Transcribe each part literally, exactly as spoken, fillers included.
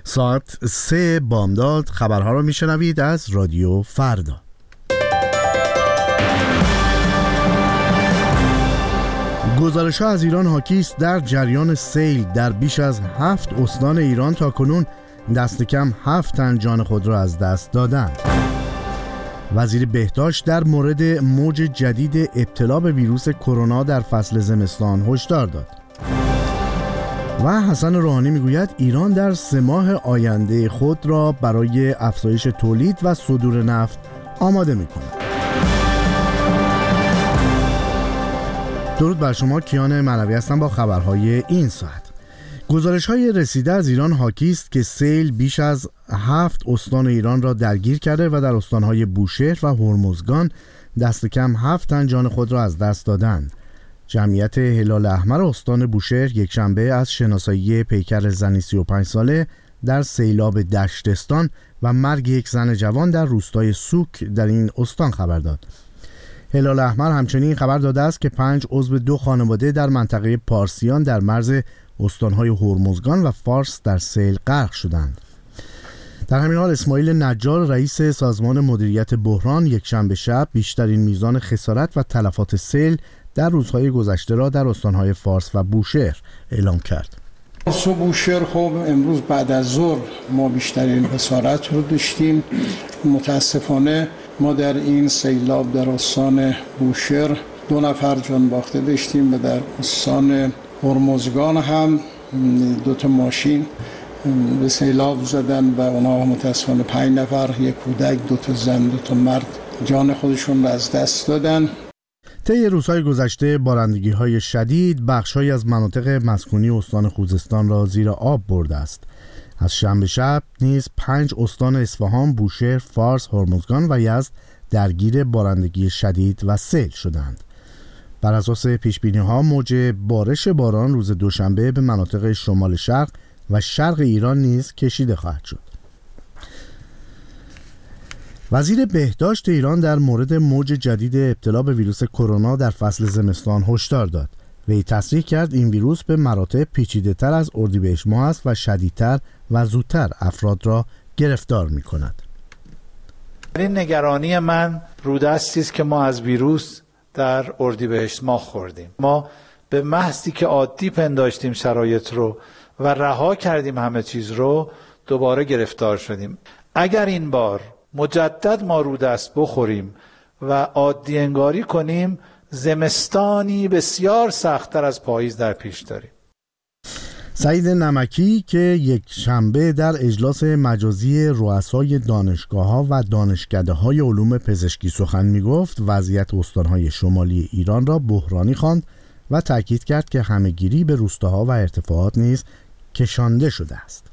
ساعت سه بامداد خبرها رو میشنوید از رادیو فردا. گزارش‌ها از ایران حاکی است در جریان سیل در بیش از هفت استان ایران تاکنون دست کم هفت تن جان خود را از دست دادند. وزیر بهداشت در مورد موج جدید ابتلا به ویروس کرونا در فصل زمستان هشدار داد. و حسن روحانی میگوید ایران در سه ماه آینده خود را برای افزایش تولید و صدور نفت آماده می‌کند. درود بر شما، کیان معنوی هستم با خبرهای این ساعت. گزارش‌های رسیده از ایران حاکی است که سیل بیش از هفت استان ایران را درگیر کرده و در استان‌های بوشهر و هرمزگان دست کم هفت تن جان خود را از دست دادند. جمعیت هلال احمر استان بوشهر یک شنبه از شناسایی پیکر زنی سی و پنج ساله در سیلاب دشتستان و مرگ یک زن جوان در روستای سوک در این استان خبر داد. هلال احمر همچنین خبر داده است که پنج عضو دو خانواده در منطقه پارسیان در مرز استان‌های هرمزگان و فارس در سیل غرق شدند. در همین حال اسماعیل نجار رئیس سازمان مدیریت بحران یک شنبه شب بیشترین میزان خسارت و تلفات سیل در روزهای گذشته را در استان‌های فارس و بوشهر اعلام کرد. فارس و بوشهر خب امروز بعد از ظهر ما بیشترین خسارت رو داشتیم. متاسفانه ما در این سیلاب در استان بوشهر دو نفر جان باخته داشتیم و در استان هرمزگان هم دو تا ماشین به سیلاب زدن و اونا متاسفانه پنج نفر، یک کودک، دو تا زن، دو تا مرد جان خودشون را از دست دادن. طی روزهای گذشته بارندگی‌های شدید بخش‌هایی از مناطق مسکونی استان خوزستان را زیر آب برده است. از شنبه شب نیز پنج استان اصفهان، بوشهر، فارس، هرمزگان و یزد درگیر بارندگی شدید و سیل شدند. بر اساس پیش‌بینی‌ها موج بارش باران روز دوشنبه به مناطق شمال شرق و شرق ایران نیز کشیده خواهد شد. وزیر بهداشت ایران در مورد موج جدید ابتلا به ویروس کرونا در فصل زمستان هشدار داد. وی تصریح کرد این ویروس به مراتب پیچیده‌تر از اردیبهشت ماه است و شدیدتر و زودتر افراد را گرفتار می‌کند. این نگرانی من رودستی است که ما از ویروس در اردیبهشت ماه خوردیم. ما به محضی که عادی پنداشتیم شرایط رو و رها کردیم همه چیز رو، دوباره گرفتار شدیم. اگر این بار مجدد ما رودست بخوریم و عادی انگاری کنیم، زمستانی بسیار سخت‌تر از پاییز در پیش داریم. سعید نمکی که یک شنبه در اجلاس مجازی رؤسای دانشگاه‌ها و دانشکده‌های علوم پزشکی سخن می‌گفت، وضعیت استان‌های شمالی ایران را بحرانی خواند و تاکید کرد که همه‌گیری به روستاها و ارتفاعات نیز کشانده شده است.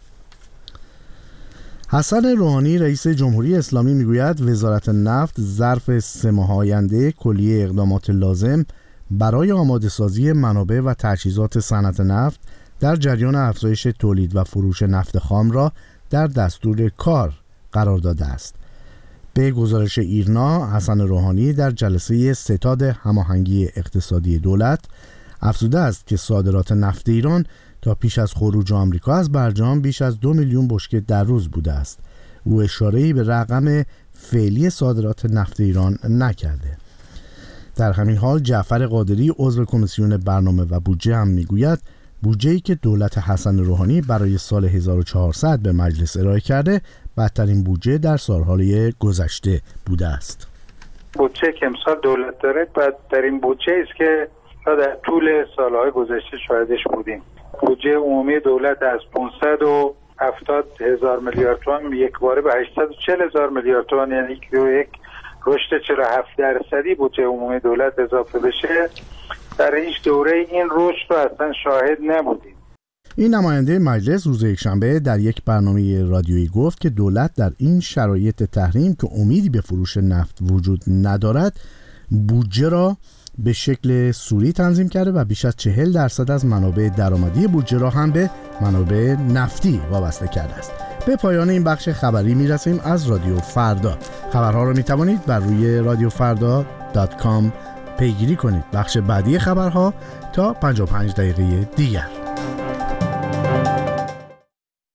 حسن روحانی رئیس جمهوری اسلامی میگوید وزارت نفت ظرف سه ماه آینده کلیه اقدامات لازم برای آماده سازی منابع و تجهیزات صنعت نفت در جریان افزایش تولید و فروش نفت خام را در دستور کار قرار داده است. به گزارش ایرنا، حسن روحانی در جلسه ستاد هماهنگی اقتصادی دولت افزوده است که صادرات نفت ایران تا پیش از خروج آمریکا از برجام بیش از دو میلیون بشکه در روز بوده است. او اشاره‌ای به رقم فعلی صادرات نفت ایران نکرده. در همین حال جعفر قادری عضو کمیسیون برنامه و بودجه هم میگوید بودجه‌ای که دولت حسن روحانی برای سال هزار و چهارصد به مجلس ارائه کرده بدترین بودجه در سالهای گذشته بوده است. بودجه که امسال دولت داره بدترین بودجه است که در طول سالهای گذشته شاهدش بودیم. بودجه عمومی دولت از پانصد و هفتاد هزار میلیارد تومان یک باره به هشتصد و چهل هزار میلیارد تومان، یعنی یک رشد چهل و هفت درصدی بودجه عمومی دولت اضافه بشه. در هیچ دوره این رشد رو اصلا شاهد نبودیم. این نماینده مجلس روز یکشنبه در یک برنامه رادیویی گفت که دولت در این شرایط تحریم که امیدی به فروش نفت وجود ندارد بودجه را به شکل سوری تنظیم کرده و بیش از چهل درصد از منابع درآمدی بودجه را هم به منابع نفتی وابسته کرده است. به پایان این بخش خبری میرسیم از رادیو فردا. خبرها را میتوانید بر روی رادیو فردا دات کام پیگیری کنید. بخش بعدی خبرها تا پنجاه و پنج دقیقه دیگر.